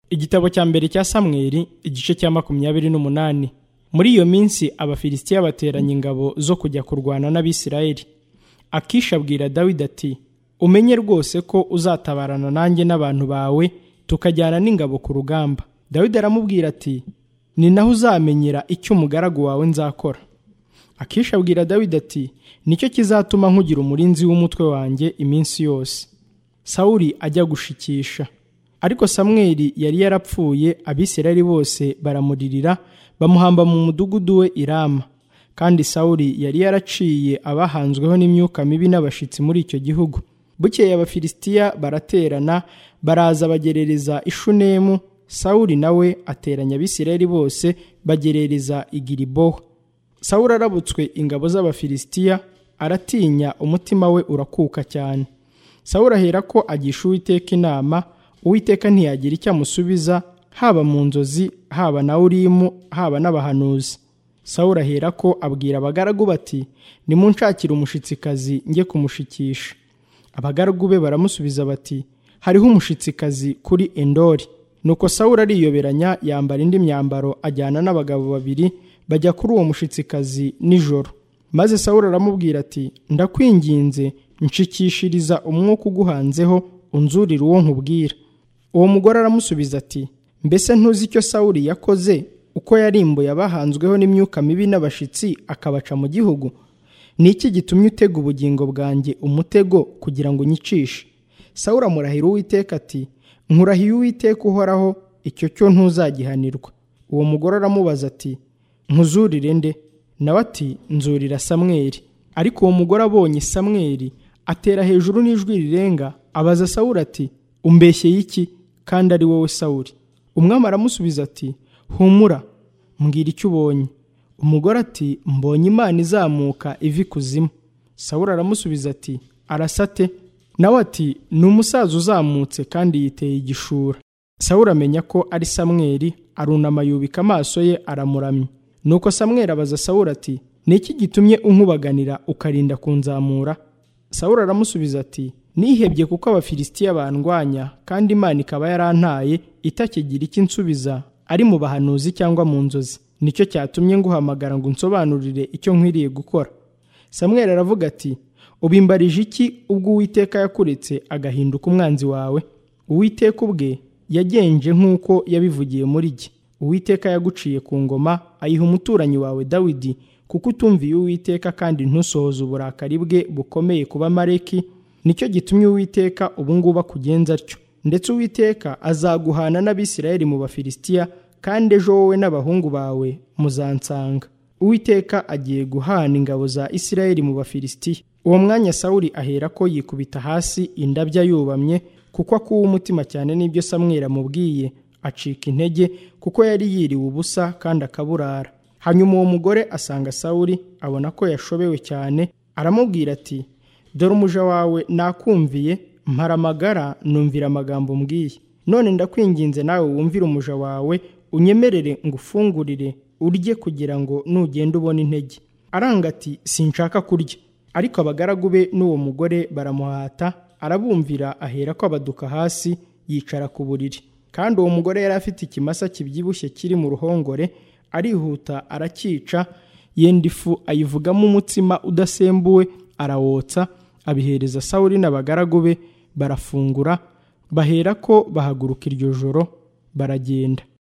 Igitabo cya mbere cya Samweli igice cya 28. Muri iyo minsi Abafilisitiya bateranye ingabo zo kujya kurwana n'Abisirayeli. Akishi abwira Dawidi ati, umenye rwose ko uzatabarana nanjye n'abantu bawe tukajyana n'ingabo ku rugamba. Dawidi aramubwira ati, ni naho uzamenyera icyo umugaragu wawe nzakora. Akishi abwira Dawidi ati, nicyo kizatuma nkugira umurinzi w'umutwe wanjye iminsi yose. Sawuli ajya gushikisha. Ariko Samweli yari yarapfuye, Abisirayeli bose baramuririra, bamuhamba mu mudugudu we i Rama. Kandi Sawuli yari yaraciye abahanzweho n'imyuka mibi n'abashitsi muri icyo gihugu. Bukeye Abafilisitiya baraterana, baraza bagerereza i Shunemu. Sawuli nawe ateranya Abisirayeli bose bagerereza i Gilibowa. Sawuli arabutswe ingabo z'Abafilisitiya, aratinya, umutima we urakuka cyane. Sawuli aherako agisha Uwiteka inama. Uwiteka ntiyagira icyo amusubiza, haba mu nzozi, haba na Urimu, haba n'abahanuzi. Sawuli aherako abwira abagaragu bati, nimunshakire umushitsikazi njye kumushikisha. Abagaragu be baramusubiza bati, hariho umushitsikazi kuri Endori. Nuko Sawuli ariyoberanya, yambara indi myambaro, ajyana n'abagabo babiri, bajya kuri uwo mushitsikazi nijoro. Maze Sawuli aramubwira ati, ndakwinginze nshikishiriza umwuka uguhanzeho, unzurire uwo nkubwira. Uwo mugore aramusubiza ati, mbese ntuzi icyo Sawuli yakoze, uko yarimbuye abahanzweho n'imyuka mibi n'abashitsi akabaca mu gihugu? Ni iki gitumye utega ubugingo bwanjye umutego kugira ngo unyicishe? Sawuli amurahira Uwiteka ati, nkurahiye Uwiteka uhoraho, icyo cyo ntuzagihanirwa. Uwo mugore aramubaza ati, nkuzurire nde? Nawe ati, nzurira Samweli. Ariko uwo mugore abonye Samweli, atera hejuru n'ijwi rirenga, abaza Sawuli ati, umbeshyeye iki, kandi ari wowe Sawuli? Umwami aramusubiza ati, humura, mbwira icyo ubonye. Umugore ati, mbonye Imana izamuka iva ikuzimu. Sawuli aramusubiza ati, arasate? Nawe ati, ni umusaza uzamutse kandi yiteye igishura. Sawuli amenya ko ari Samweli, arunama yubika amaso ye aramuramya. Nuko Samweli abaza Sawuli ati, ni iki gitumye unkubaganira ukarinda kunzamura? Sawuli aramusubiza ati, nihebye kuko Abafilisitiya bandwanya, kandi Imana ikaba yarantaye itakigira icyo insubiza, ari mu bahanuzi cyangwa mu nzozi. Nicyo cyatumye nguhamagara ngo unsobanurire icyo nkwiriye gukora. Samweli aravuga ati, ubimbarije iki ubwo Uwiteka yakuretse agahinduka umwanzi wawe? Uwiteka ubwe yagenje nk'uko yabivugiye muri jye. Uwiteka yaguciye ku ngoma, ayiha umuturanyi wawe Dawidi, kuko utumviye Uwiteka kandi ntusohoze uburakari bwe bukomeye ku Bamaleki. Nicyo gitumye Uwiteka ubu ngubu akugenza atyo. Ndetse Uwiteka azaguhana n'Abisirayeli mu Bafilisitiya, kandi ejo wowe n'abahungu bawe muzansanga. Uwiteka agiye guhana ingabo za Isirayeli mu Bafilisitiya. Uwo mwanya Sawuli aherako yikubita hasi indabya yubamye, kuko akuwe umutima cyane n'ibyo Samweli amubwiye, acika intege kuko yari yiriwe ubusa kandi akaburara. Hanyuma uwo mugore asanga Sawuli, abona ko yashobewe cyane, aramubwira ati, dore umuja wawe nakumviye, mparamagara numvira amagambo mbwiye. None ndakwinginze nawe wumvire umuja wawe, unyemerere ngufungurire urye kugira ngo nugenda ubona intege. Aranga ati, sinshaka kurya. Ariko abagaragu be n'uwo mugore baramuhata, arabumvira, aherako abaduka hasi, yicara ku buriri. Kandi uwo mugore yari afite ikimasa kibyibushye kiri mu ruhongore, arihuta arakica, yenda ifu ayivugamo umutsima udasembuwe, arawotsa, abihereza Sawuli n'abagaragu be, barafungura, baherako bahaguruka iryo joro, baragenda.